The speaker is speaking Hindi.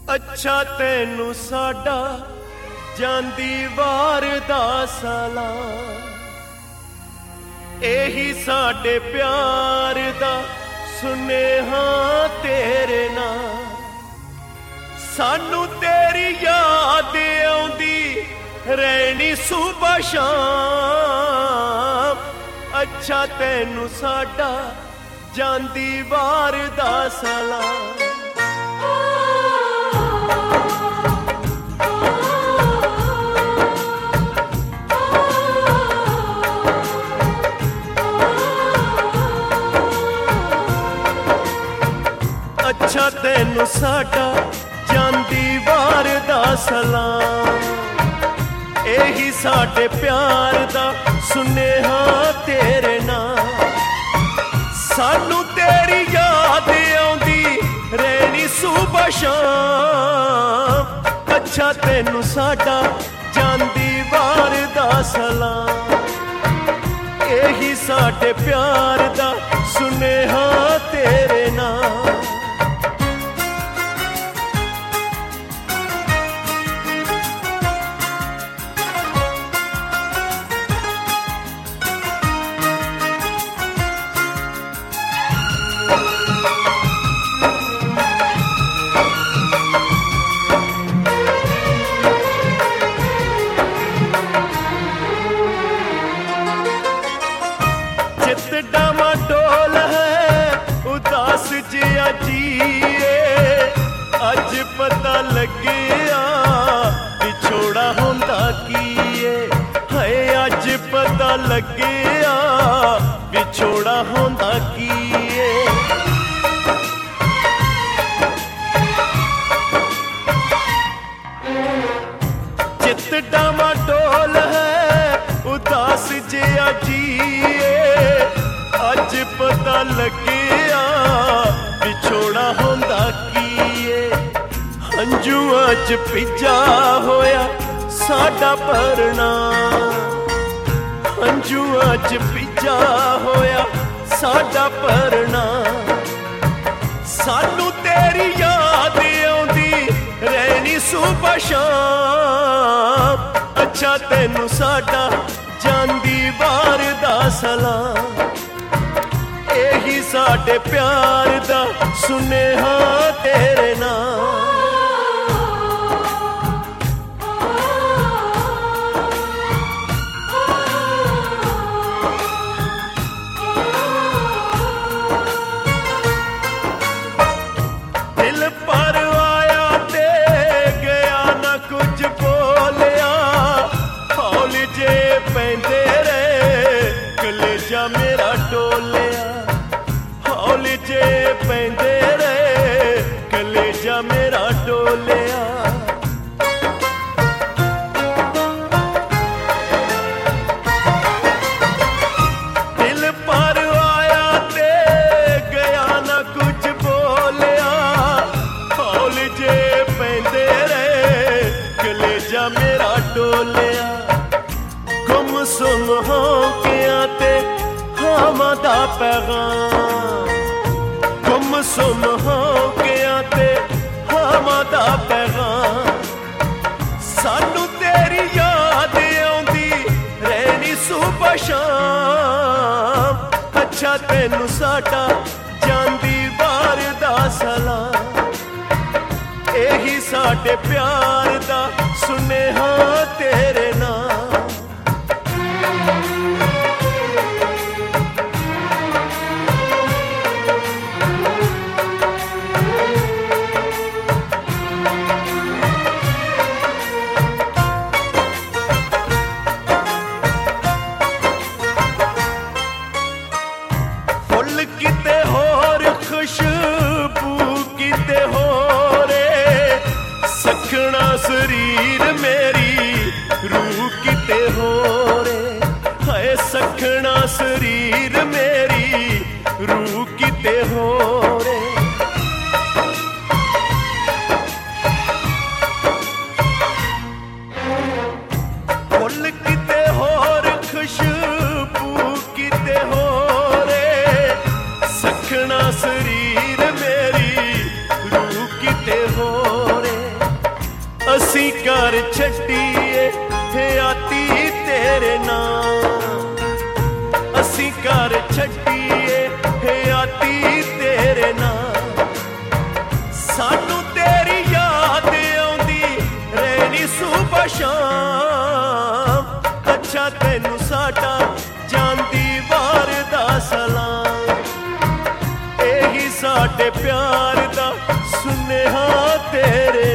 अच्छा तैनू साडा जांदी वार दा सलाम, एही साडे प्यार दा सुनेहा तेरे नाम। सानू तेरी याद आउंदी रहनी सुबह शाम। अच्छा तैनू साडा जांदी वार दा सलाम। अच्छा तैनू साडा जांदी वार दा सलाम, एही साडे प्यार दा सुनेहा तेरे नाम। सानू तेरी याद आउंदी रहनी सुबह शाम। अच्छा तैनू साडा जांदी वार दा सलाम, एही साडे प्यार दा सुनेहा तेरे नाम। चित डामाडोल है उदास जिया जिए, अज पता लगिया विछोड़ा होंदा कीए। हाय अज पता लगिया विछोड़ा होंदा कीए। चित डामाडोल है उदास जिया जिए, अज पता लगिया विछोड़ा होंदा कीए। हंजुआं च भिजा होया साडा परना, हंजुआं च भिजा होया साडा परना। सानू तेरी याद आउंदी रहनी सुबह शाम। अच्छा तैनू साडा जांदी वार दा सलाम, एही साडे प्यार दा सुनेहा तेरे नाम। दिल पर आया ते गया ना कुछ बोलिया, हौल जे पैंदे रहे कलेजा मेरा डोलिया। हौल जे पैंदे रहे कलेजा मेरा डोलिया। दिल पर आया ते गया ना कुछ बोलिया, हौल जे पैंदे रहे कलेजा मेरा डोलिया। गुमसुम हो गया ते हामा दा पैगाम, गुमसुम हो गया ते हामा दा पैगाम। सानू तेरी याद आउंदी रहनी सुबह शाम। अच्छा तैनू साडा जांदी वार दा सलाम, एही साडे प्यार दा सुनेहा तेरे नाम। फुल किते होर खुशबू किते होरे, सखना शरीर मेरी रूह किते होरे। हाय सखना शरीर मेरी रूह किते होरे। फुल किते होर खुशबू किते होरे, सखना शरीर मेरी रूह किते होरे। असी कर छड्डीए हयाती तेरे नाम, असी कर छड्डीए हयाती तेरे नाम। सानू तेरी याद आउंदी रहनी सुबह शाम, अच्छा तैनू साडा जांदी वार दा सलाम। एही साडे प्यार दा सुनेहा तेरे